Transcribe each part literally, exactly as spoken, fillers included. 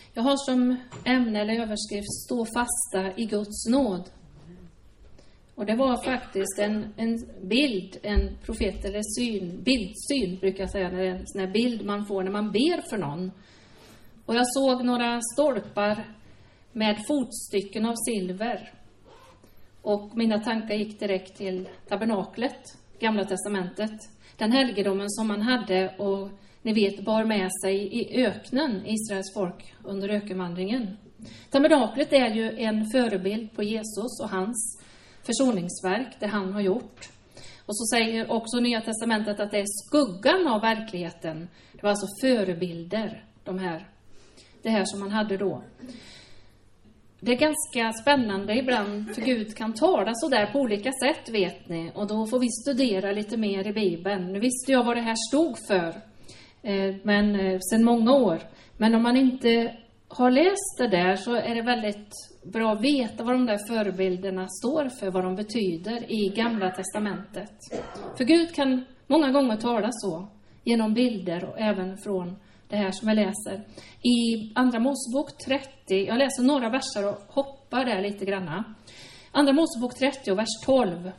Jag har som ämne eller överskrift stå fasta i Guds nåd. Och det var faktiskt en, en bild, en profet eller syn, bildsyn brukar jag säga, när det är en sån här bild man får när man ber för någon. Och jag såg några stolpar med fotstycken av silver. Och mina tankar gick direkt till tabernaklet, Gamla testamentet. Den helgedomen som man hade och ni vet bar med sig i öknen, Israels folk, under ökenvandringen. Tabernaklet är ju en förebild på Jesus och hans försoningsverk, det han har gjort. Och så säger också Nya testamentet att det är skuggan av verkligheten. Det var alltså förebilder, de här, det här som man hade då. Det är ganska spännande ibland, för Gud kan tala så där på olika sätt, vet ni. Och då får vi studera lite mer i Bibeln. Nu visste jag vad det här stod för, eh, men eh, sedan många år. Men om man inte har läst det där så är det väldigt bra att veta vad de där förebilderna står för, vad de betyder i Gamla testamentet. För Gud kan många gånger tala så, genom bilder och även från det här som jag läser. I Andra Mosebok trettio, jag läser några verser och hoppar där lite granna. Andra Mosebok trettio, vers tolv.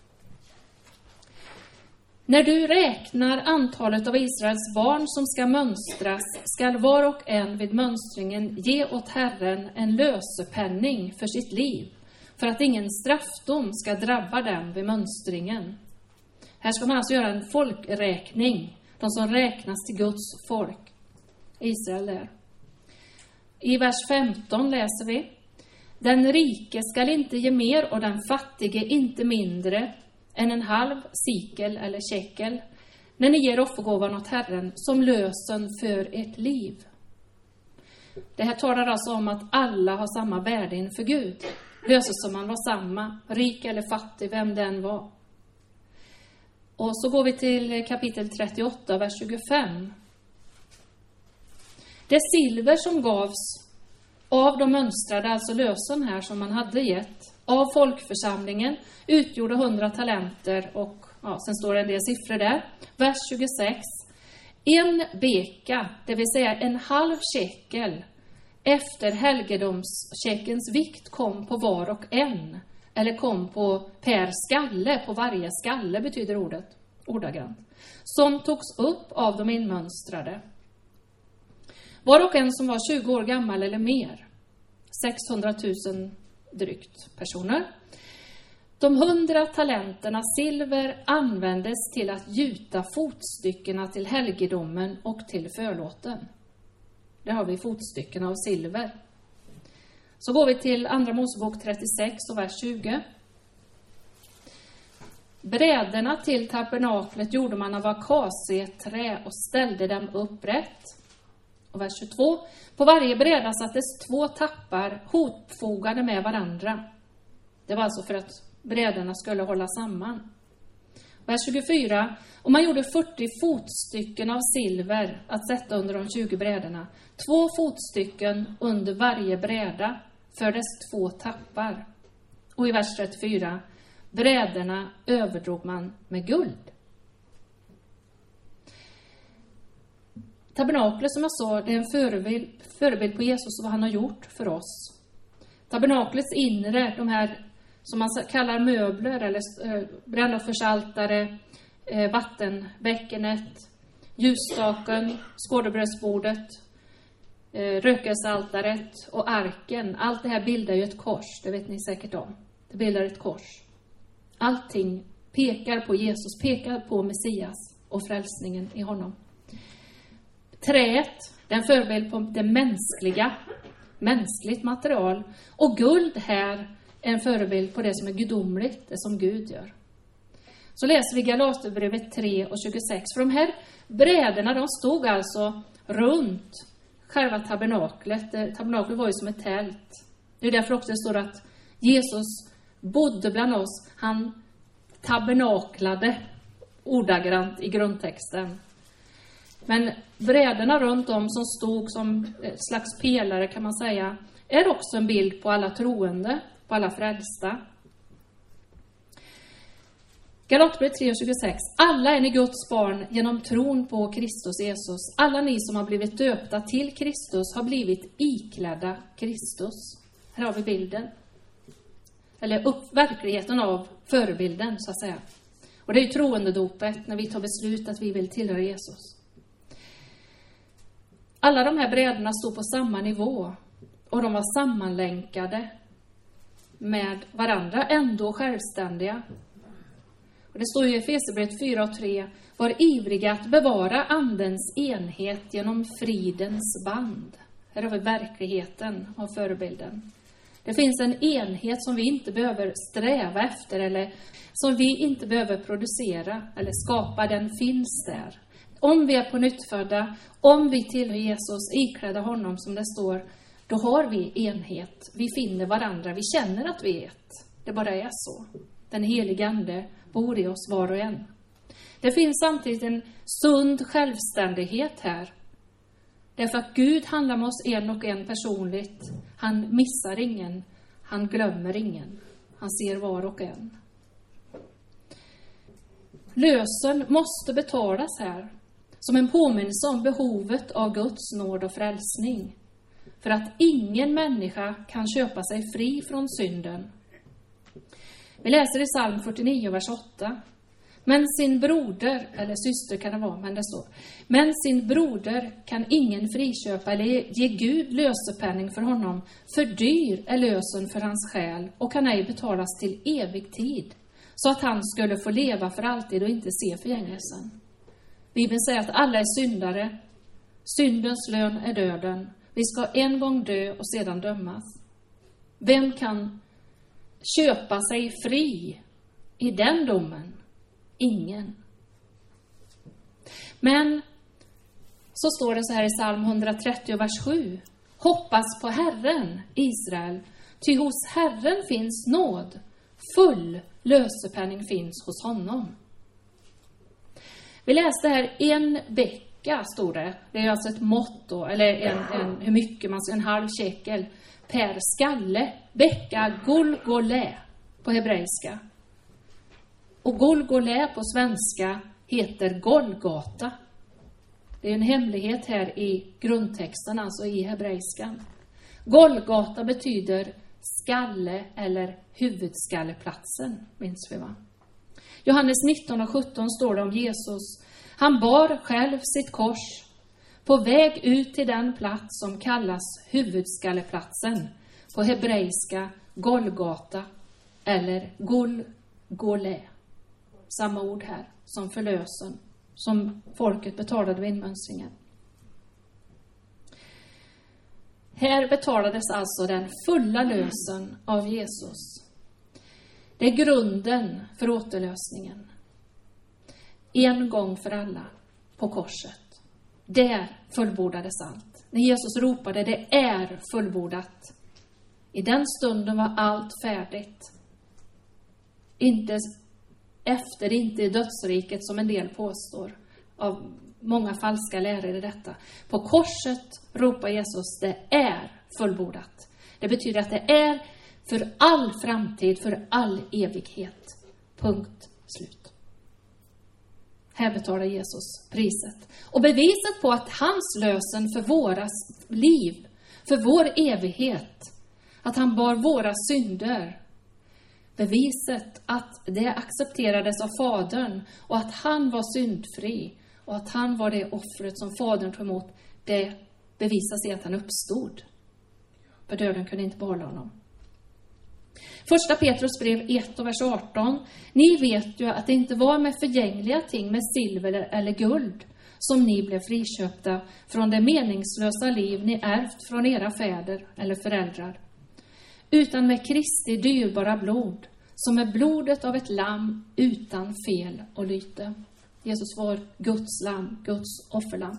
När du räknar antalet av Israels barn som ska mönstras, skall var och en vid mönstringen ge åt Herren en lösepenning för sitt liv, för att ingen straffdom ska drabba dem vid mönstringen. Här ska man alltså göra en folkräkning, de som räknas till Guds folk, Israel där. I vers femton läser vi: den rike skall inte ge mer och den fattige inte mindre än en halv sikel eller shekel, när ni ger offergåvan åt Herren som lösen för ett liv. Det här talar alltså om att alla har samma värde inför Gud. Lösesumman var samma, rik eller fattig, vem den var. Och så går vi till kapitel trettioåtta, vers tjugofem. Det silver som gavs av de mönstrade, alltså lösen här som man hade gett, av folkförsamlingen utgjorde hundra talenter och ja, sen står det en del siffror där. Vers tjugosex. En beka, det vill säga en halv shekel, efter helgedomscheckens vikt kom på var och en. Eller kom på per skalle, på varje skalle betyder ordet, ordagrant. Som togs upp av de inmönstrade. Var och en som var tjugo år gammal eller mer. sexhundratusen drygt personer. De hundra talenterna silver användes till att gjuta fotstyckena till helgedomen och till förlåten. Där har vi fotstyckena av silver. Så går vi till Andra Mosebok trettiosex och vers tjugo. Bräderna till tabernaklet gjorde man av akaciträ och ställde dem upprätt. Och vers tjugotvå. På varje bräda sattes två tappar hopfogade med varandra. Det var alltså för att bräderna skulle hålla samman. Vers tjugofyra. Och man gjorde fyrtio fotstycken av silver att sätta under de tjugo bräderna. Två fotstycken under varje bräda för dess två tappar. Och i vers trettiofyra. Bräderna överdrog man med guld. Tabernaklet, som jag sa, det är en förebild, förebild på Jesus och vad han har gjort för oss. Tabernaklets inre, de här som man kallar möbler eller eh, brännoffersaltare, eh, vattenbäckenet, ljusstaken, skådebrödsbordet, eh, rökelsealtaret och arken. Allt det här bildar ju ett kors, det vet ni säkert om. Det bildar ett kors. Allting pekar på Jesus, pekar på Messias och frälsningen i honom. Träet, den förebild på det mänskliga, mänskligt material. Och guld här är en förebild på det som är gudomligt, det som Gud gör. Så läser vi Galaterbrevet tre och tjugosex. För de här bräderna, de stod alltså runt själva tabernaklet. Tabernaklet var ju som ett tält. Det är därför också det står att Jesus bodde bland oss. Han tabernaklade ordagrant i grundtexten. Men bräderna runt om som stod som slags pelare, kan man säga, är också en bild på alla troende, på alla frälsta. Galaterbrevet tre tjugosex. Alla är ni Guds barn genom tron på Kristus Jesus. Alla ni som har blivit döpta till Kristus har blivit iklädda Kristus. Här har vi bilden. Eller upp, verkligheten av förebilden, så att säga. Och det är ju troendedopet, när vi tar beslut att vi vill tillhöra Jesus. Alla de här brädorna stod på samma nivå. Och de var sammanlänkade med varandra, ändå självständiga. Och det står ju i Efesierbrevet fyra och tre. Var ivriga att bevara andens enhet genom fridens band. Här har vi verkligheten av förebilden. Det finns en enhet som vi inte behöver sträva efter eller som vi inte behöver producera eller skapa. Den finns där. Om vi är på nyttfödda, om vi tillhör Jesus, iklädda honom som det står, då har vi enhet. Vi finner varandra, vi känner att vi är ett. Det bara är så. Den helige ande bor i oss var och en. Det finns samtidigt en sund självständighet här. Därför att Gud handlar med oss en och en personligt. Han missar ingen. Han glömmer ingen. Han ser var och en. Lösen måste betalas här. Som en påminnelse om behovet av Guds nåd och frälsning. För att ingen människa kan köpa sig fri från synden. Vi läser i psalm fyrtionio, vers åtta. Men sin broder, eller syster kan det vara, men det står. Men sin broder kan ingen friköpa eller ge Gud lösepenning för honom. För dyr är lösen för hans själ och kan ej betalas till evig tid. Så att han skulle få leva för alltid och inte se förgängelsen. Bibeln säger att alla är syndare. Syndens lön är döden. Vi ska en gång dö och sedan dömas. Vem kan köpa sig fri i den domen? Ingen. Men så står det så här i psalm hundratrettio, vers sju. Hoppas på Herren, Israel, ty hos Herren finns nåd. Full lösepenning finns hos honom. Vi läste här en bäcka, stod det. Det är alltså ett mått då, eller en, en, hur mycket man ska, en halv shekel per skalle. Bäcka Golgolä på hebreiska. Och Golgolä på svenska heter Golgata. Det är en hemlighet här i grundtexten, alltså i hebreiskan. Golgata betyder skalle eller huvudskalleplatsen, minns vi va? Johannes nitton och sjutton står det om Jesus. Han bar själv sitt kors på väg ut till den plats som kallas huvudskalleplatsen. På hebreiska Golgata eller Golgolä. Samma ord här som förlösen, som folket betalade vid inmönstringen. Här betalades alltså den fulla lösen av Jesus. Det är grunden för återlösningen. En gång för alla på korset. Där fullbordades allt. När Jesus ropade, det är fullbordat. I den stunden var allt färdigt. Inte efter, inte i dödsriket som en del påstår. Av många falska lärare i detta. På korset ropar Jesus, det är fullbordat. Det betyder att det är för all framtid, för all evighet. Punkt, slut. Här betalar Jesus priset. Och beviset på att hans lösen för våras liv, för vår evighet, att han bar våra synder. Beviset att det accepterades av Fadern och att han var syndfri och att han var det offret som Fadern tog emot, det bevisas i att han uppstod. För döden kunde inte behålla honom. Första Petrus brev ett och vers arton. Ni vet ju att det inte var med förgängliga ting, med silver eller guld, som ni blev friköpta från det meningslösa liv ni ärvt från era fäder eller föräldrar. Utan med Kristi dyrbara blod, som är blodet av ett lamm utan fel och lyte. Jesus var Guds lamm, Guds offerlamm.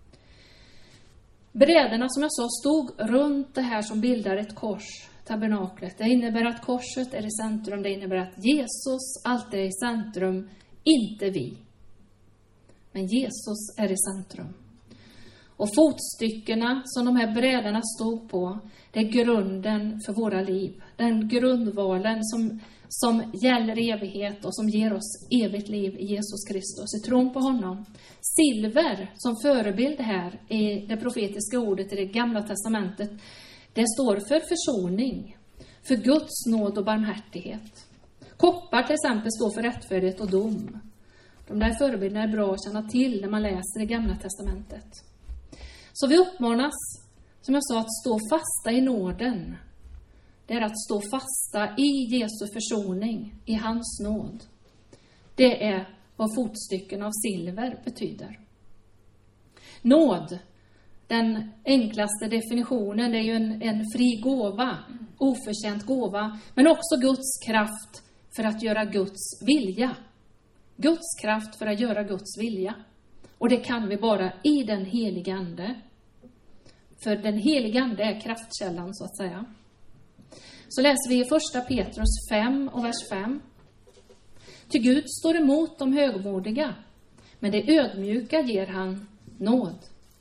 Bräderna som jag sa stod runt det här som bildar ett kors, tabernaklet. Det innebär att korset är i centrum. Det innebär att Jesus alltid är i centrum, inte vi. Men Jesus är i centrum. Och fotstyckena som de här brädorna stod på, det är grunden för våra liv. Den grundvalen som, som gäller evighet och som ger oss evigt liv i Jesus Kristus, i tron på honom. Silver som förebild här i det profetiska ordet i det gamla testamentet, det står för försoning, för Guds nåd och barmhärtighet. Koppar till exempel står för rättfärdighet och dom. De där förebilderna är bra att känna till när man läser det gamla testamentet. Så vi uppmanas, som jag sa, att stå fasta i nåden. Det är att stå fasta i Jesu försoning, i hans nåd. Det är vad fotstycken av silver betyder. Nåd, den enklaste definitionen, det är ju en, en fri gåva, oförtjänt gåva, men också Guds kraft för att göra Guds vilja. Guds kraft för att göra Guds vilja. Och det kan vi bara i den heliga ande. För den heliga ande är kraftkällan, så att säga. Så läser vi i första Petrus fem och vers fem. Ty Gud står emot de högmodiga, men det ödmjuka ger han nåd.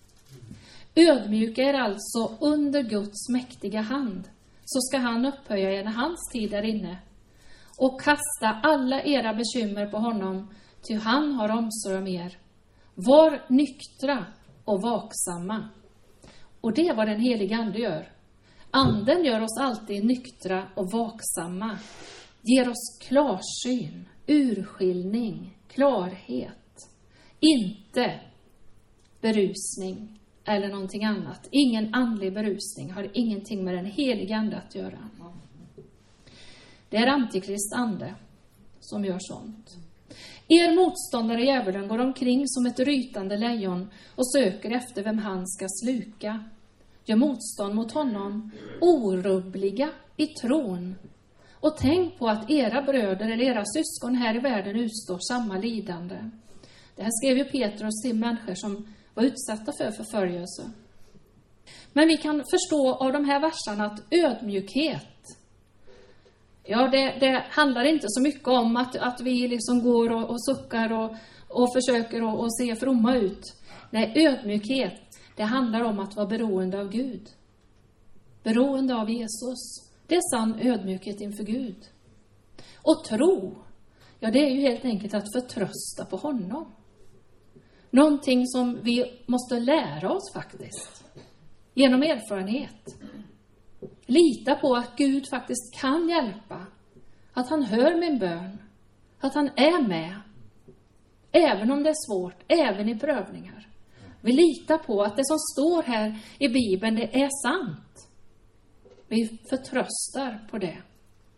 Ödmjuka är alltså under Guds mäktiga hand, så ska han upphöja er när hans tid är inne. Och kasta alla era bekymmer på honom, ty han har omsorg om er. Var nyktra och vaksamma. Och det är vad den heliga ande gör. Anden gör oss alltid nyktra och vaksamma. Ger oss klarsyn, urskiljning, klarhet. Inte berusning eller någonting annat. Ingen andlig berusning har ingenting med den heliga ande att göra. Det är antikrist ande som gör sånt. Er motståndare djävulen går omkring som ett rytande lejon och söker efter vem han ska sluka. Gör motstånd mot honom, orubbliga i tron. Och tänk på att era bröder eller era syskon här i världen utstår samma lidande. Det här skrev ju Petrus till människor som var utsatta för förföljelse. Men vi kan förstå av de här verserna att ödmjukhet, ja, det, det handlar inte så mycket om att, att vi liksom går och, och suckar och, och försöker och, och se fromma ut. Nej, ödmjukhet, det handlar om att vara beroende av Gud. Beroende av Jesus. Det är sann ödmjukhet inför Gud. Och tro, ja, det är ju helt enkelt att förtrösta på honom. Någonting som vi måste lära oss faktiskt. Genom erfarenhet. Lita på att Gud faktiskt kan hjälpa. Att han hör min bön. Att han är med. Även om det är svårt. Även i prövningar. Vi litar på att det som står här i Bibeln, det är sant. Vi förtröstar på det.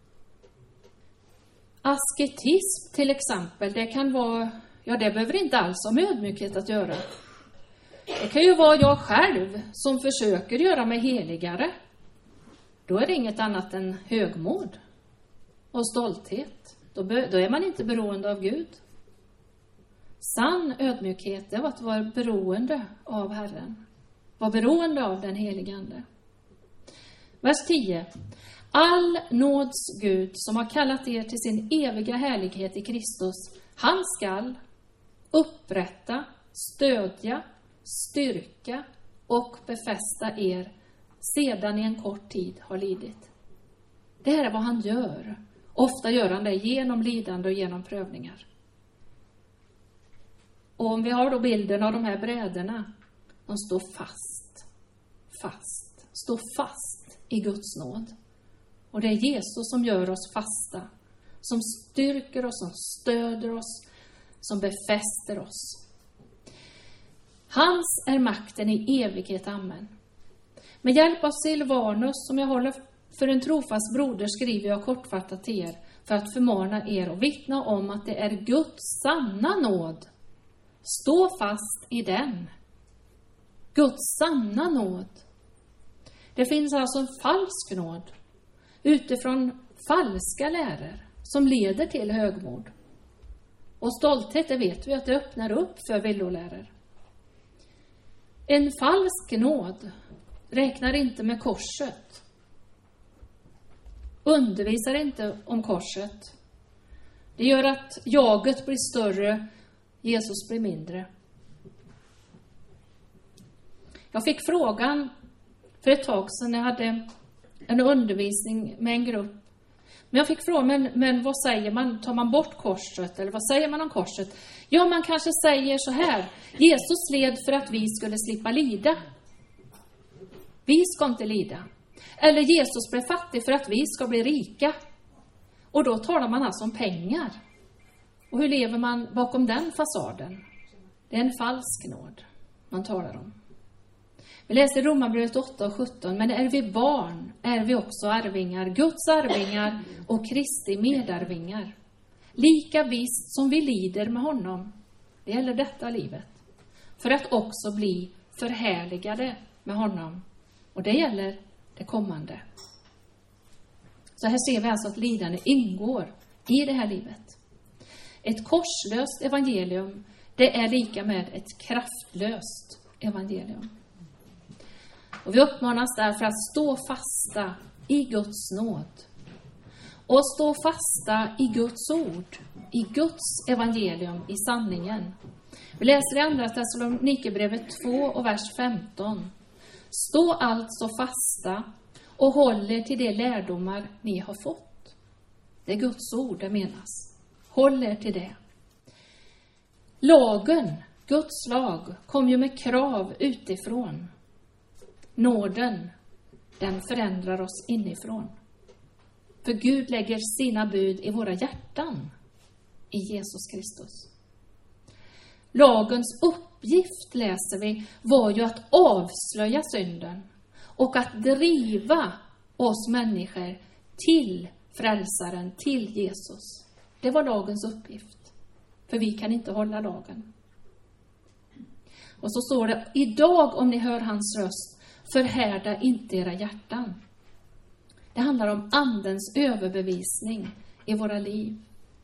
Asketism till exempel, det kan vara, ja, det behöver inte alls ha med ödmjukhet att göra. Det kan ju vara jag själv som försöker göra mig heligare. Då är det inget annat än högmod och stolthet. Då, be, då är man inte beroende av Gud. Sann ödmjukhet är att vara beroende av Herren. Vara beroende av den helige ande. Vers tio. All nåds Gud som har kallat er till sin eviga härlighet i Kristus, han skall upprätta, stödja, styrka och befästa er sedan i en kort tid har lidit. Det här är vad han gör. Ofta gör han det genom lidande och genom prövningar. Och om vi har då bilden av de här brädorna, de står fast, fast, står fast i Guds nåd. Och det är Jesus som gör oss fasta, som styrker oss, som stöder oss, som befäster oss. Hans är makten i evighet, amen. Med hjälp av Silvanus, som jag håller för en trofast broder, skriver jag kortfattat till er för att förmana er och vittna om att det är Guds sanna nåd. Stå fast i den. Guds sanna nåd. Det finns alltså en falsk nåd utifrån falska läror som leder till högmod. Och stolthet, det vet vi att det öppnar upp för villoläror. En falsk nåd räknar inte med korset. Undervisar inte om korset. Det gör att jaget blir större, Jesus blir mindre. Jag fick frågan för ett tag sedan när jag hade en undervisning med en grupp. Men jag fick frågan, men, men vad säger man? Tar man bort korset? Eller vad säger man om korset? Ja, man kanske säger så här. Jesus led för att vi skulle slippa lida. Vi ska inte lida. Eller Jesus blev fattig för att vi ska bli rika. Och då talar man alltså om pengar. Och hur lever man bakom den fasaden? Det är en falsk nåd man talar om. Vi läser Romarbrevet åtta och sjutton. Men är vi barn är vi också arvingar. Guds arvingar och Kristi medarvingar. Lika visst som vi lider med honom. Det gäller detta livet. För att också bli förhärligade med honom. Och det gäller det kommande. Så här ser vi alltså att lidande ingår i det här livet. Ett korslöst evangelium, det är lika med ett kraftlöst evangelium. Och vi uppmanas därför att stå fasta i Guds nåd. Och stå fasta i Guds ord, i Guds evangelium, i sanningen. Vi läser i andra Thessalonikerbrevet två och vers femton. Stå alltså fasta och håll er till de lärdomar ni har fått. Det är Guds ord det menas. Håll er till det. Lagen, Guds lag, kom ju med krav utifrån. Nåden, den förändrar oss inifrån. För Gud lägger sina bud i våra hjärtan i Jesus Kristus. Lagens uppgift, läser vi, var ju att avslöja synden och att driva oss människor till frälsaren, till Jesus. Det var lagens uppgift. För vi kan inte hålla lagen. Och så står det, idag om ni hör hans röst, förhärda inte era hjärtan. Det handlar om andens överbevisning i våra liv.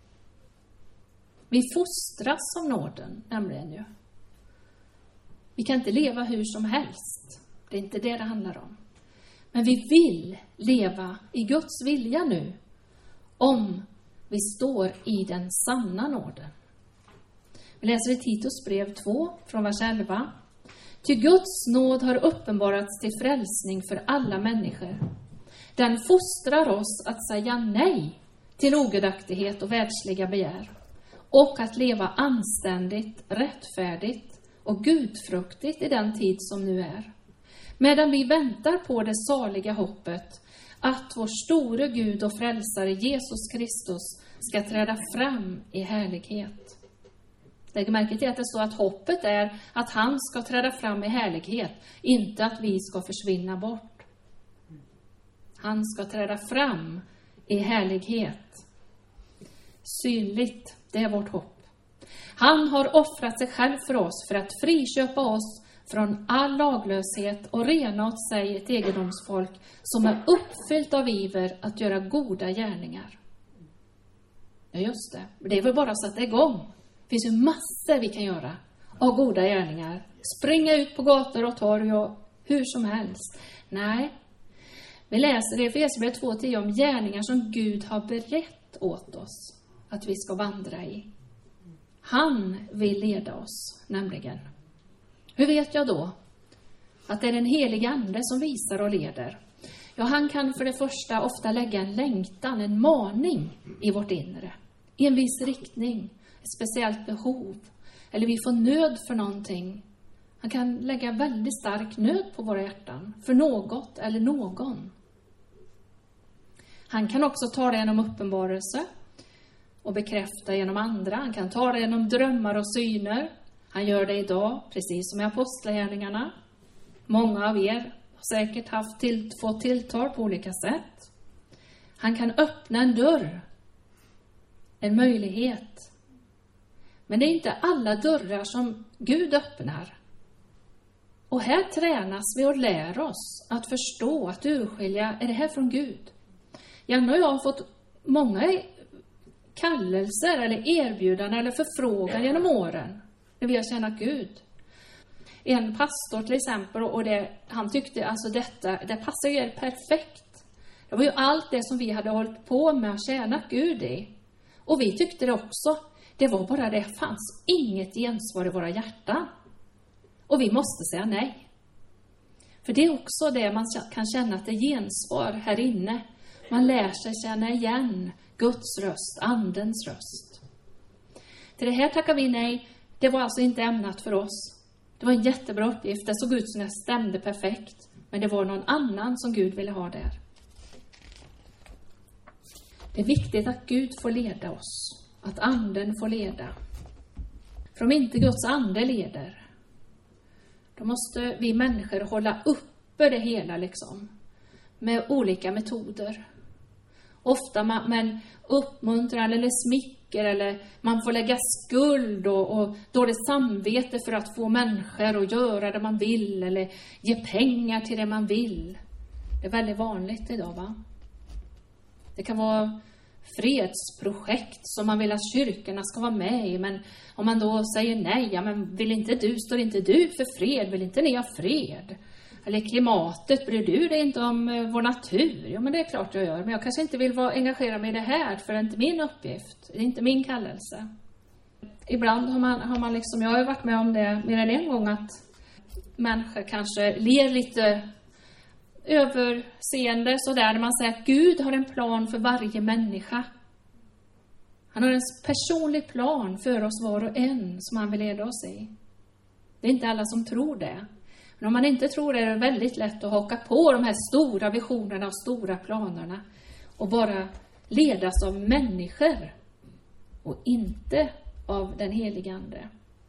Vi fostras av nåden, nämligen ju. Vi kan inte leva hur som helst. Det är inte det det handlar om. Men vi vill leva i Guds vilja nu. Om vi står i den sanna nåden. Vi läser i Titus brev två från vers elva. Ty Guds nåd har uppenbarats till frälsning för alla människor. Den fostrar oss att säga nej till ogudaktighet och världsliga begär. Och att leva anständigt, rättfärdigt och gudfruktigt i den tid som nu är. Medan vi väntar på det saliga hoppet att vår store Gud och frälsare Jesus Kristus ska träda fram i härlighet. Lägg märke till att det står att hoppet är att han ska träda fram i härlighet, inte att vi ska försvinna bort. Han ska träda fram i härlighet. Synligt, det är vårt hopp. Han har offrat sig själv för oss för att friköpa oss från all laglöshet och rena åt sig ett egendomsfolk som är uppfyllt av iver att göra goda gärningar. Ja, just det. Det är väl bara att sätta igång. Det finns ju massor vi kan göra av goda gärningar. Springa ut på gator och torg och hur som helst. Nej, vi läser i Efesierbrevet två tio om gärningar som Gud har berett åt oss att vi ska vandra i. Han vill leda oss, nämligen. Hur vet jag då att det är den heliga ande som visar och leder? Ja, han kan för det första ofta lägga en längtan, en maning i vårt inre. I en viss riktning, ett speciellt behov. Eller vi får nöd för någonting. Han kan lägga väldigt stark nöd på våra hjärtan. För något eller någon. Han kan också ta det genom uppenbarelse. Och bekräfta genom andra. Han kan ta det genom drömmar och syner. Han gör det idag, precis som i apostlagärningarna. Många av er har säkert haft till, fått tilltal på olika sätt. Han kan öppna en dörr. En möjlighet. Men det är inte alla dörrar som Gud öppnar. Och här tränas vi och lär oss att förstå, att urskilja, är det här från Gud? Janne och jag har fått många kallelser eller erbjudanden eller förfrågan genom åren när vi har tjänat Gud. En pastor till exempel, och det, han tyckte alltså detta, det passar ju er perfekt. Det var ju allt det som vi hade hållit på med att tjäna Gud i. Och vi tyckte det också. Det var bara det, fanns inget gensvar i våra hjärtan. Och vi måste säga nej. För det är också det man kan känna att det är gensvar här inne. Man lär sig känna igen Guds röst, andens röst. Till det här tackar vi nej. Det var alltså inte ämnat för oss. Det var en jättebra uppgift. Det såg ut som det stämde perfekt. Men det var någon annan som Gud ville ha där. Det är viktigt att Gud får leda oss. Att anden får leda. För om inte Guds ande leder, då måste vi människor hålla uppe det hela liksom. Med olika metoder. Ofta med, med en uppmuntran eller smicker, eller man får lägga skuld och, och dåligt samvete för att få människor att göra det man vill, eller ge pengar till det man vill. Det är väldigt vanligt idag, va? Det kan vara fredsprojekt som man vill att kyrkorna ska vara med i, men om man då säger nej, ja men vill inte du, står inte du för fred, vill inte ni ha fred? Eller klimatet, bryr du dig inte om vår natur? Ja, men det är klart jag gör. Men jag kanske inte vill vara engagerad med det här, för det är inte min uppgift. Det är inte min kallelse. Ibland har man, har man liksom, jag har ju varit med om det mer än en gång, att människor kanske ler lite överseende sådär, när man säger att Gud har en plan för varje människa. Han har en personlig plan för oss var och en som han vill leda oss i. Det är inte alla som tror det. Men om man inte tror det, är det väldigt lätt att haka på de här stora visionerna och stora planerna och bara ledas av människor och inte av den helige ande.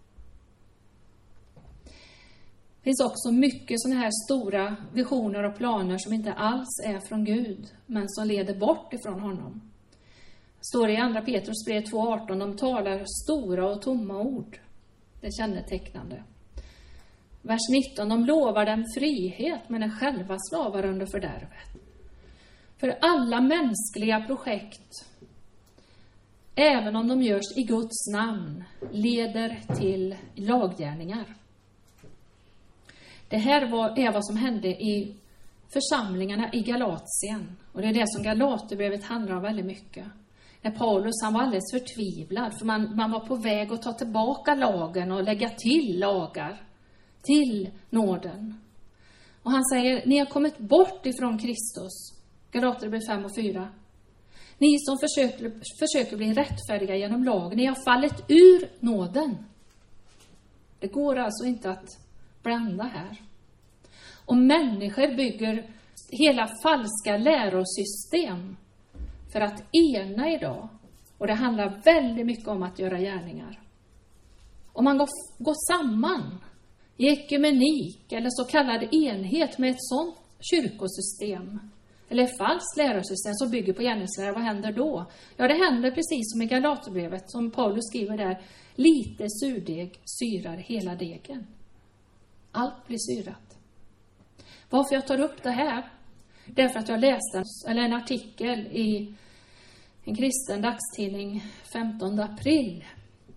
Det finns också mycket sådana här stora visioner och planer som inte alls är från Gud, men som leder bort ifrån honom. Det står i andra Petrus brev två arton, de talar stora och tomma ord. Det är kännetecknande. Vers nitton, de lovar dem frihet, men är själva slavar under fördärvet. För alla mänskliga projekt, även om de görs i Guds namn, leder till laggärningar. Det här var, är vad som hände i församlingarna i Galatien. Och det är det som Galaterbrevet handlar om väldigt mycket. När Paulus, han var alldeles förtvivlad, för man, man var på väg att ta tillbaka lagen och lägga till lagar till nåden. Och han säger, ni har kommit bort ifrån Kristus. Galaterbrevet fem och fyra. Ni som försöker, försöker bli rättfärdiga genom lag, ni har fallit ur nåden. Det går alltså inte att blanda här. Och människor bygger hela falska lärosystem för att ena idag. Och det handlar väldigt mycket om att göra gärningar. Om man går, går samman i ekumenik eller så kallad enhet med ett sånt kyrkosystem eller falskt lärosystem som bygger på gärningslära, vad händer då? Ja, det händer precis som i Galaterbrevet, som Paulus skriver där. Lite surdeg syrar hela degen. Allt blir syrat. Varför jag tar upp det här? Därför att jag läste eller en artikel i en kristen dagstidning femtonde april.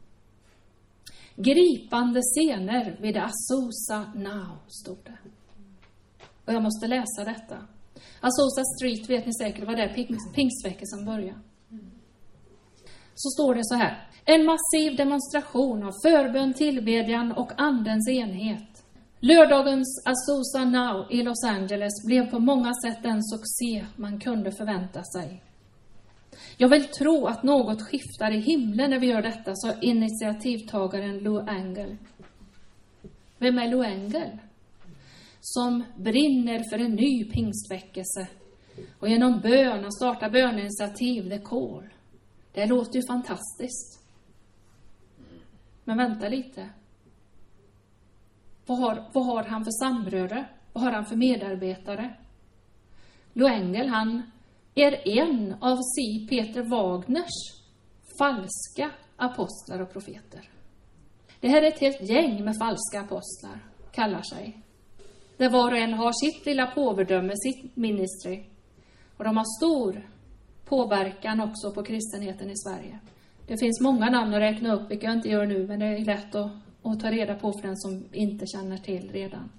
Gripande scener vid Azusa Now, stod det. Och jag måste läsa detta. Azusa Street, vet ni säkert vad det är, pingstveckan börjar. Så står det så här. En massiv demonstration av förbön, tillbedjan och andens enhet. Lördagens Azusa Now i Los Angeles blev på många sätt den succé man kunde förvänta sig. Jag vill tro att något skiftar i himlen när vi gör detta, sa initiativtagaren Lou Engle. Vem är Lou Engle? Som brinner för en ny pingstväckelse och genom bön starta böninitiativ, The Call. Det låter ju fantastiskt. Men vänta lite. Vad har, vad har han för samröre? Vad har han för medarbetare? Lou Engle, han är en av C. Peter Wagners falska apostlar och profeter. Det här är ett helt gäng med falska apostlar, kallar sig. Där var och en har sitt lilla påvedöme, sitt ministry. Och de har stor påverkan också på kristenheten i Sverige. Det finns många namn att räkna upp, vilket jag inte gör nu, men det är lätt att, att ta reda på för den som inte känner till redan.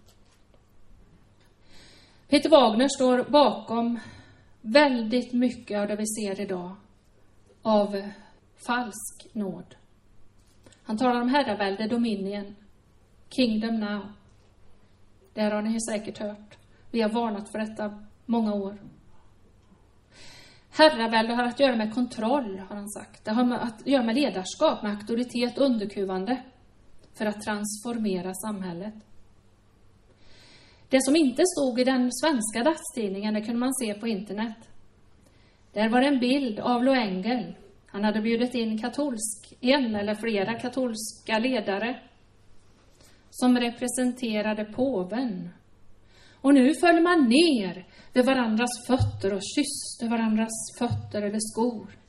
Peter Wagner står bakom väldigt mycket av det vi ser idag av falsk nåd. Han talar om herravälde, dominion, kingdom now. Det har ni säkert hört. Vi har varnat för detta många år. Herravälde har att göra med kontroll, har han sagt. Det har med att göra med ledarskap, med auktoritet, underkuvande. För att transformera samhället. Det som inte stod i den svenska dagstidningen, det kunde man se på internet. Där var en bild av Loengel. Han hade bjudit in katolsk, en eller flera katolska ledare som representerade påven. Och nu föll man ner vid varandras fötter och kysste varandras fötter eller skor.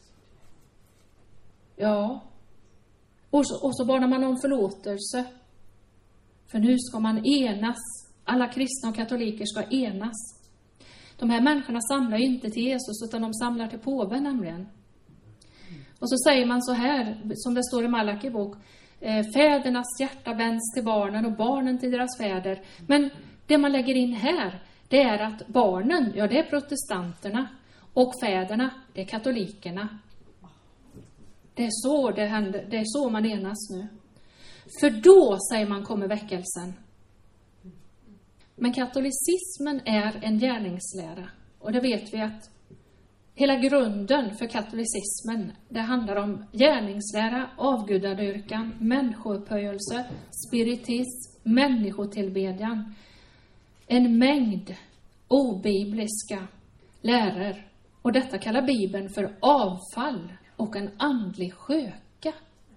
Ja. Och så, och så bad man om förlåtelse. För nu ska man enas. Alla kristna och katoliker ska enas. De här människorna samlar ju inte till Jesus utan de samlar till påven nämligen. Och så säger man så här, som det står i Malaki bok. Fädernas hjärta vänds till barnen och barnen till deras fäder. Men det man lägger in här, det är att barnen, ja det är protestanterna. Och fäderna, det är katolikerna. Det är så det händer, det är så man enas nu. För då, säger man, kommer väckelsen. Men katolicismen är en gärningslära. Och det vet vi att hela grunden för katolicismen, det handlar om gärningslära, avgudadyrkan, människoupphöjelse, spiritism, människotillbedjan. En mängd obibliska läror. Och detta kallar Bibeln för avfall och en andlig sköka.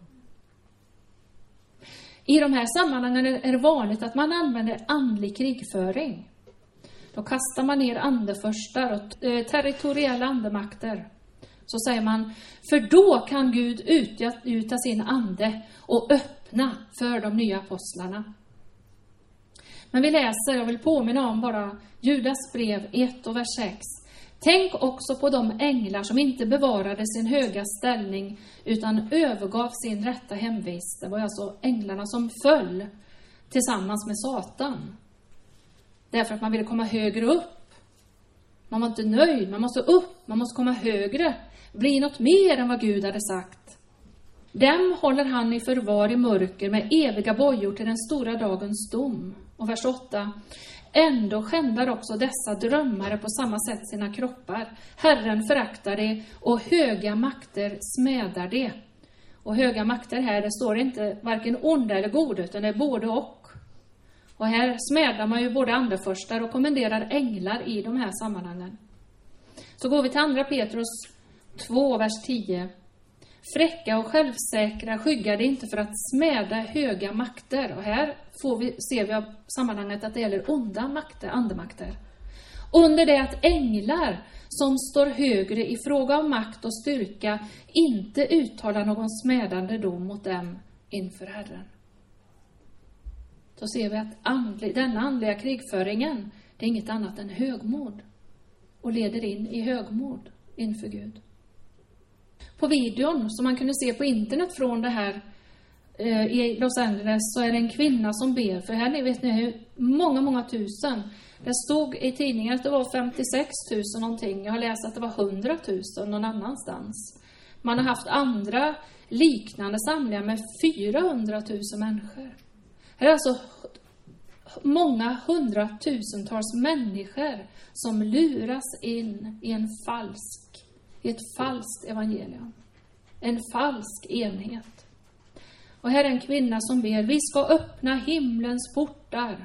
I de här sammanhangen är det vanligt att man använder andlig krigföring. Då kastar man ner andefurstar och territoriella andemakter. Så säger man, för då kan Gud utgjuta sin ande och öppna för de nya apostlarna. Men vi läser, jag vill påminna om bara Judas brev ett och vers sex. Tänk också på de änglar som inte bevarade sin höga ställning utan övergav sin rätta hemvist. Det var alltså änglarna som föll tillsammans med Satan. Därför att man ville komma högre upp. Man var inte nöjd, man måste upp, man måste komma högre. Bli något mer än vad Gud hade sagt. Dem håller han i förvar i mörker med eviga bojor till den stora dagens dom. Och vers åtta. Ändå skändar också dessa drömmare på samma sätt sina kroppar. Herren föraktar det och höga makter smädar det. Och höga makter här, det står inte varken onda eller goda utan det är både och. Och här smädar man ju både andefurstar och kommenderar änglar i de här sammanhangen. Så går vi till andra Petrus två, vers tio. Fräcka och självsäkra skyggade inte för att smäda höga makter. Och här får vi, ser vi av sammanhanget att det gäller onda makter, andemakter. Under det att änglar som står högre i fråga om makt och styrka inte uttalar någon smädande dom mot dem inför Herren. Då ser vi att andlig, denna andliga krigföringen, det är inget annat än högmod. Och leder in i högmod inför Gud. På videon som man kunde se på internet från det här eh, i Los Angeles så är det en kvinna som ber. För här ni vet ni hur många, många tusen. Det stod i tidningen att det var femtiosex tusen någonting. Jag har läst att det var hundra tusen någon annanstans. Man har haft andra liknande samlingar med fyrahundratusen människor. Här är alltså många hundratusentals människor som luras in i en falsk, i ett falskt evangelium. En falsk enhet. Och här är en kvinna som ber, vi ska öppna himlens portar.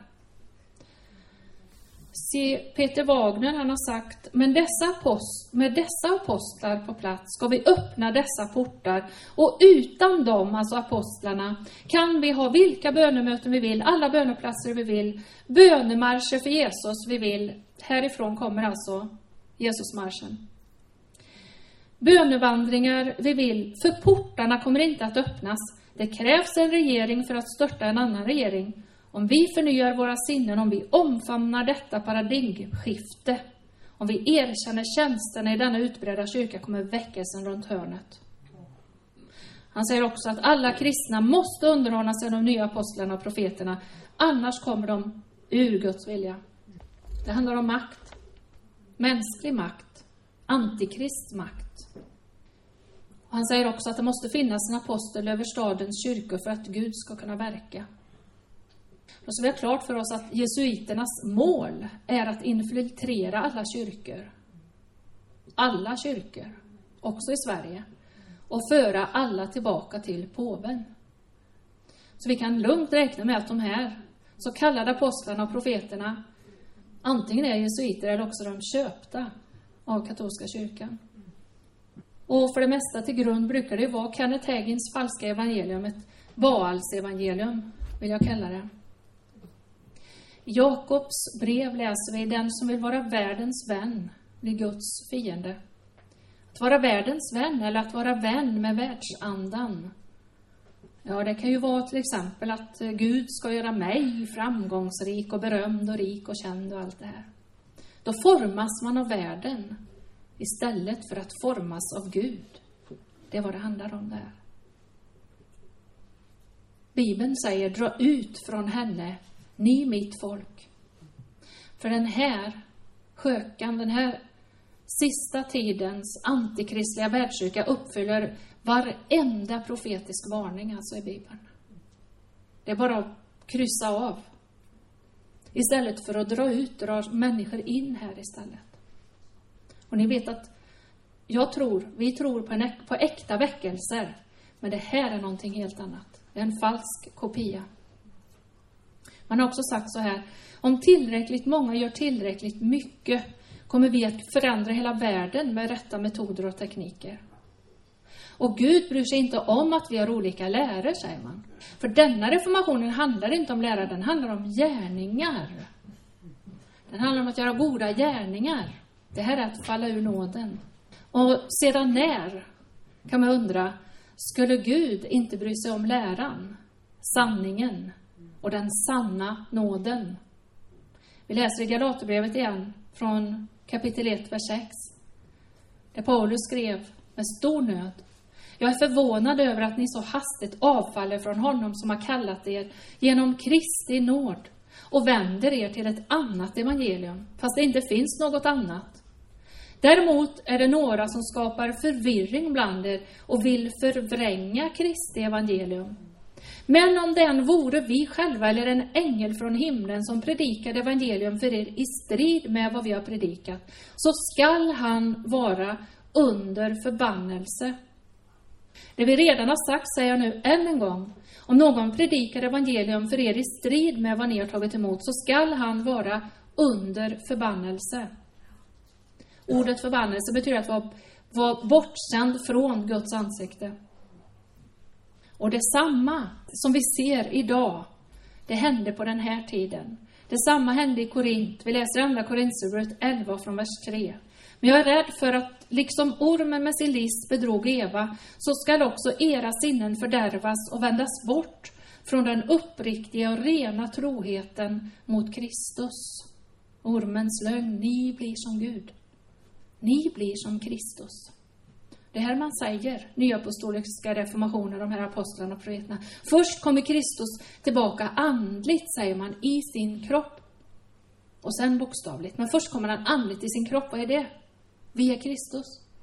Se, Peter Wagner han har sagt, men dessa apost, med dessa apostlar på plats ska vi öppna dessa portar. Och utan dem, alltså apostlarna, kan vi ha vilka bönemöten vi vill, alla böneplatser vi vill, bönemarscher för Jesus vi vill. Härifrån kommer alltså Jesusmarschen. Bönevandringar vi vill, för portarna kommer inte att öppnas. Det krävs en regering för att störta en annan regering. Om vi förnyar våra sinnen, om vi omfamnar detta paradigmskifte, om vi erkänner tjänsterna i denna utbredda kyrka kommer väckelsen runt hörnet. Han säger också att alla kristna måste underordna sig de nya apostlarna och profeterna. Annars kommer de ur Guds vilja. Det handlar om makt. Mänsklig makt. Antikristmakt. Han säger också att det måste finnas en apostel över stadens kyrkor för att Gud ska kunna verka. Då ska vi ha klart för oss att jesuiternas mål är att infiltrera alla kyrkor. Alla kyrkor, också i Sverige. Och föra alla tillbaka till påven. Så vi kan lugnt räkna med att de här så kallade apostlarna och profeterna antingen är jesuiter eller också de köpta av katolska kyrkan. Och för det mesta till grund brukar det vara Kenneth Hagins falska evangelium, ett Baals evangelium vill jag kalla det. I Jakobs brev läser vi: den som vill vara världens vän blir Guds fiende. Att vara världens vän eller att vara vän med världsandan. Ja, det kan ju vara till exempel att Gud ska göra mig framgångsrik och berömd och rik och känd och allt det här. Då formas man av världen istället för att formas av Gud. Det är vad det handlar om där. Bibeln säger: dra ut från henne, ni mitt folk. För den här skökan, den här sista tidens antikristliga världskyrka uppfyller varenda profetisk varning alltså i Bibeln. Det är bara att kryssa av. Istället för att dra ut, drar människor in här istället. Och ni vet att jag tror, vi tror på, en, på äkta väckelser. Men det här är någonting helt annat. Det är en falsk kopia. Man har också sagt så här: om tillräckligt många gör tillräckligt mycket kommer vi att förändra hela världen med rätta metoder och tekniker. Och Gud bryr sig inte om att vi har olika lärare, säger man. För denna reformationen handlar inte om lärare, den handlar om gärningar. Den handlar om att göra goda gärningar. Det här är att falla ur nåden. Och sedan när, kan man undra, skulle Gud inte bry sig om läran, sanningen och den sanna nåden? Vi läser i Galaterbrevet igen från kapitel ett, vers sex. Där Paulus skrev med stor nöd: jag är förvånad över att ni så hastigt avfaller från honom som har kallat er genom Kristi nåd och vänder er till ett annat evangelium, fast det inte finns något annat. Däremot är det några som skapar förvirring bland er och vill förvränga Kristi evangelium. Men om den vore vi själva eller en ängel från himlen som predikade evangelium för er i strid med vad vi har predikat, så skall han vara under förbannelse. Det vi redan har sagt säger jag nu än en gång: om någon predikar evangelium för er i strid med vad ni har tagit emot, så skall han vara under förbannelse. Ordet förbannelse betyder att vara, vara bortsänd från Guds ansikte. Och detsamma som vi ser idag, det hände på den här tiden. Detsamma hände i Korint. Vi läser andra Korinthierbrevet elva från vers tre. Men jag är rädd för att liksom ormen med sin list bedrog Eva, så skall också era sinnen fördärvas och vändas bort från den uppriktiga och rena troheten mot Kristus. Ormens lögn: ni blir som Gud. Ni blir som Kristus. Det här man säger, nyapostoliska reformationer, de här apostlarna och profeterna. Först kommer Kristus tillbaka andligt, säger man, i sin kropp. Och sen bokstavligt. Men först kommer han andligt i sin kropp. Vad är det? Vi är Kristus.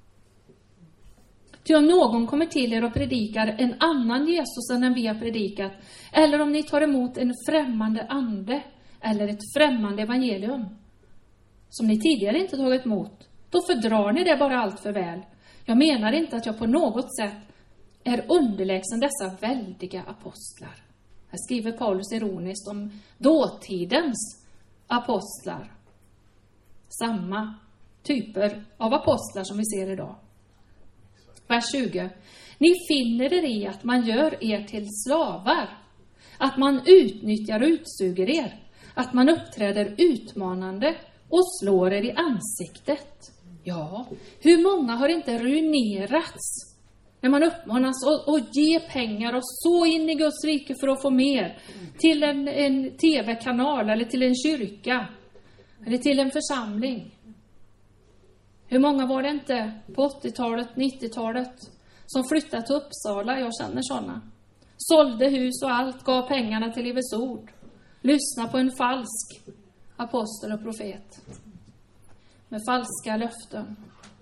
Ty om någon kommer till er och predikar en annan Jesus än den vi har predikat, eller om ni tar emot en främmande ande eller ett främmande evangelium som ni tidigare inte tagit emot, då fördrar ni det bara allt för väl. Jag menar inte att jag på något sätt är underlägsen dessa väldiga apostlar. Här skriver Paulus ironiskt om dåtidens apostlar. Samma typer av apostlar som vi ser idag. Vers tjugo. Ni finner er i att man gör er till slavar. Att man utnyttjar och utsuger er. Att man uppträder utmanande och slår er i ansiktet. Ja, hur många har inte ruinerats när man uppmanas att, att ge pengar och så in i Guds rike för att få mer till en, en tv-kanal eller till en kyrka eller till en församling. Hur många var det inte på åttiotalet, nittiotalet som flyttade till Uppsala? Jag känner sådana. Sålde hus och allt, gav pengarna till Livets ord. Lyssna på en falsk apostel och profet med falska löften.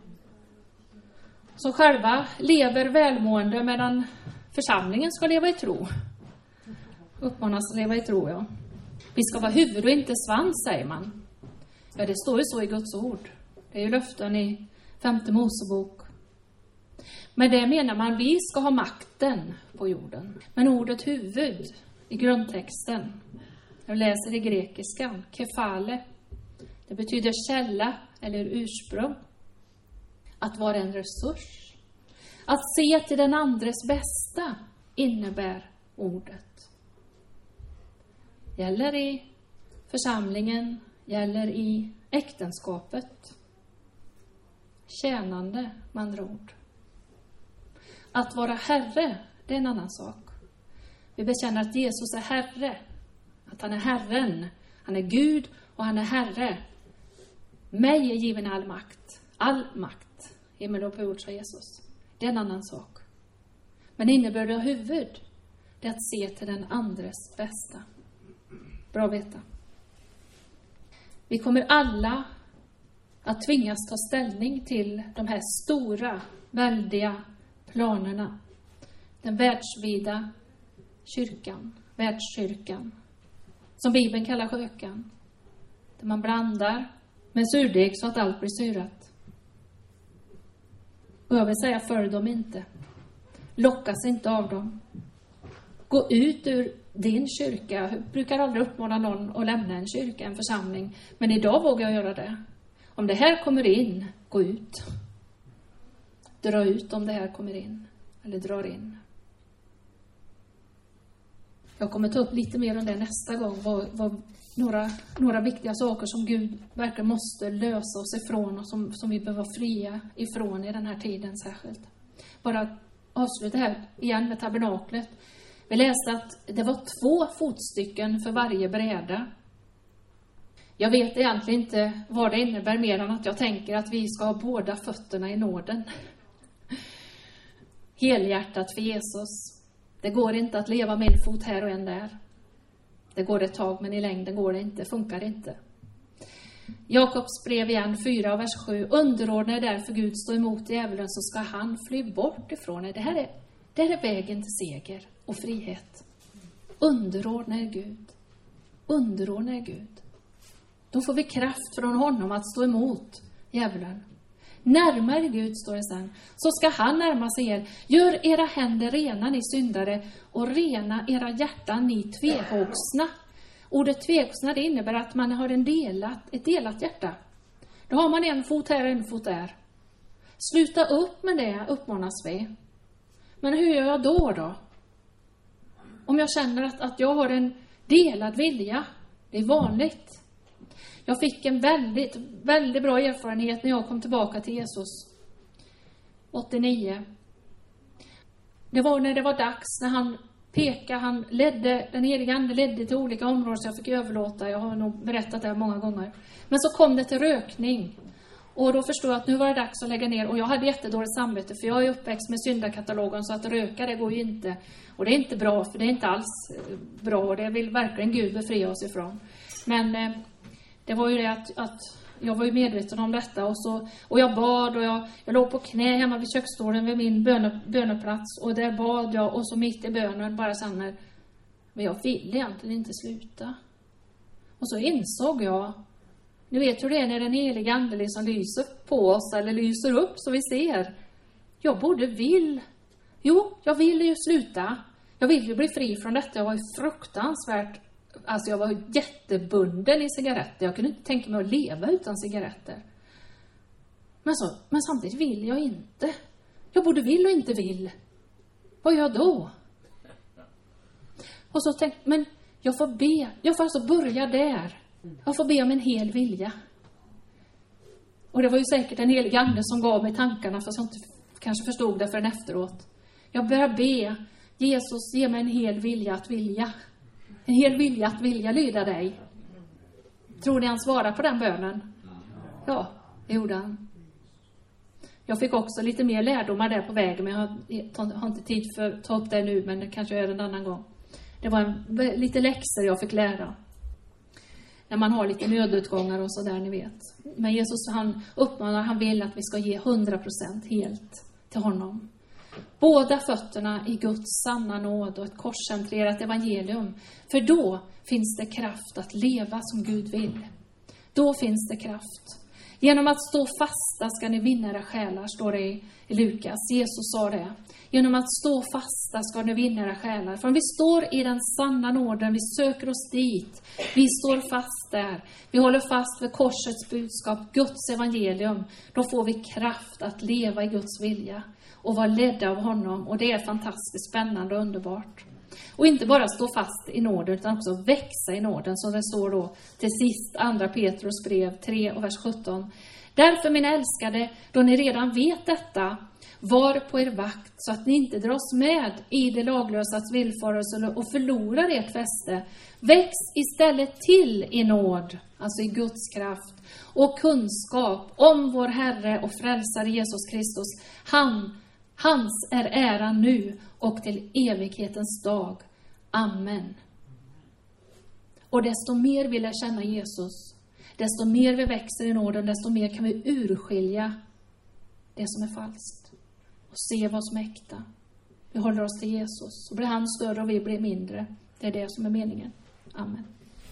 Som själva lever välmående medan församlingen ska leva i tro. Uppmanas att leva i tro, ja. Vi ska vara huvud och inte svans, säger man. Ja, det står ju så i Guds ord. Det är ju löften i femte Mosebok. Men det menar man, vi ska ha makten på jorden. Men ordet huvud i grundtexten, jag läser i grekiskan, kefale, det betyder källa eller ursprung. Att vara en resurs. Att se till den andres bästa innebär ordet. Gäller i församlingen, gäller i äktenskapet. Tjänande, med andra ord. Att vara herre, det är en annan sak. Vi bekänner att Jesus är herre. Att han är Herren. Han är Gud och han är Herre. Mig är given all makt. All makt. Himmel och på jord, sa Jesus. Det är en annan sak. Men innebörden av huvud, det är att se till den andres bästa. Bra att veta. Vi kommer alla att tvingas ta ställning till de här stora, väldiga planerna. Den världsvida kyrkan, världskyrkan, som Bibeln kallar skökan. Där man blandar med surdeg så att allt blir syrat. Och jag vill säga, för dem inte. Lockas inte av dem. Gå ut ur din kyrka. Jag brukar aldrig uppmana någon att lämna en kyrka, en församling. Men idag vågar jag göra det. Om det här kommer in, gå ut. Dra ut om det här kommer in. Eller drar in. Jag kommer ta upp lite mer om det nästa gång. Vad, vad, några, några viktiga saker som Gud verkligen måste lösa oss ifrån. Och som, som vi behöver vara fria ifrån i den här tiden särskilt. Bara avsluta här igen med tabernaklet. Vi läste att det var två fotstycken för varje bräda. Jag vet egentligen inte vad det innebär mer än att jag tänker att vi ska ha båda fötterna i nåden. Helhjärtat för Jesus. Det går inte att leva med en fot här och en där. Det går ett tag, men i längden går det inte, funkar inte. Jakobs brev igen, fyra vers sju. Underordna er därför Gud, stå emot djävulen, så ska han fly bort ifrån er. Det här är, det här är vägen till seger och frihet. Underordna er Gud. Underordna er Gud. Då får vi kraft från honom att stå emot djävulen. Närmare Gud, står det sen, så ska han närma sig er. Gör era händer rena, ni syndare, och rena era hjärtan, ni tvehågsna. Ordet tvehågsna, det innebär att man har en delat, ett delat hjärta. Då har man en fot här och en fot där. Sluta upp med det, uppmanas vi. Men hur gör jag då då? Om jag känner att, att jag har en delad vilja, det är vanligt. Jag fick en väldigt, väldigt bra erfarenhet när jag kom tillbaka till Jesus. åttionio. Det var när det var dags, när han pekade, han ledde, den heliga ande ledde till olika områden så jag fick överlåta. Jag har nog berättat det många gånger. Men så kom det till rökning. Och då förstod jag att nu var det dags att lägga ner. Och jag hade jättedåligt samvete, för jag är uppväxt med syndakatalogen, så att röka, det går ju inte. Och det är inte bra, för det är inte alls bra. Och det vill verkligen Gud befria oss ifrån. Men eh, det var ju det att, att jag var ju medveten om detta. Och, så, och jag bad och jag, jag låg på knä hemma vid köksstolen vid min böne, böneplats. Och där bad jag, och så mitt i bönen bara så här, men jag vill egentligen inte sluta. Och så insåg jag, ni vet hur det är när den heliga ande liksom lyser på oss eller lyser upp så vi ser. Jag borde vill. Jo, jag ville ju sluta. Jag vill ju bli fri från detta. Jag var ju fruktansvärt, alltså jag var jättebunden i cigaretter. Jag kunde inte tänka mig att leva utan cigaretter. Men, så, men samtidigt vill jag inte. Jag borde vill och inte vill. Vad gör jag då? Och så tänkte men jag får be. Jag får alltså börja där. Jag får be om en hel vilja. Och det var ju säkert en helig ande som gav mig tankarna, för jag inte kanske förstod det förrän efteråt. Jag började be. Jesus, ge mig en hel vilja att vilja. En hel vilja att vilja lyda dig. Tror ni han svarade på den bönen? Ja, det gjorde han. Jag fick också lite mer lärdomar där på vägen, men jag har inte tid för att ta upp det nu, men det kanske jag gör en annan gång. Det var en, lite läxor jag fick lära. När man har lite nödutgångar och så där, ni vet. Men Jesus, han uppmanar, han vill att vi ska ge hundra procent helt till honom. båda fötterna i Guds sanna nåd och ett korscentrerat evangelium. För då finns det kraft att leva som Gud vill. Då finns det kraft. Genom att stå fasta ska ni vinna era själar, står det i Lukas. Jesus sa det. Genom att stå fasta ska ni vinna era själar. För om vi står i den sanna nåden, vi söker oss dit. Vi står fast där. Vi håller fast vid korsets budskap, Guds evangelium. Då får vi kraft att leva i Guds vilja och vara ledda av honom. Och det är fantastiskt spännande och underbart. Och inte bara stå fast i nåden utan också växa i nåden, som det står då till sist andra Petrus brev tre och vers sjutton. Därför, min älskade, då ni redan vet detta, var på er vakt så att ni inte dras med i det laglösas villfarelse och förlorar ert fäste. Väx istället till i nåd, alltså i Guds kraft och kunskap om vår Herre och frälsare Jesus Kristus. Han, hans är äran nu och till evighetens dag. Amen. Och desto mer vi lär känna Jesus, desto mer vi växer i nåden, desto mer kan vi urskilja det som är falskt och se vad som är äkta. Vi håller oss till Jesus, och blir han större och vi blir mindre. Det är det som är meningen. Amen.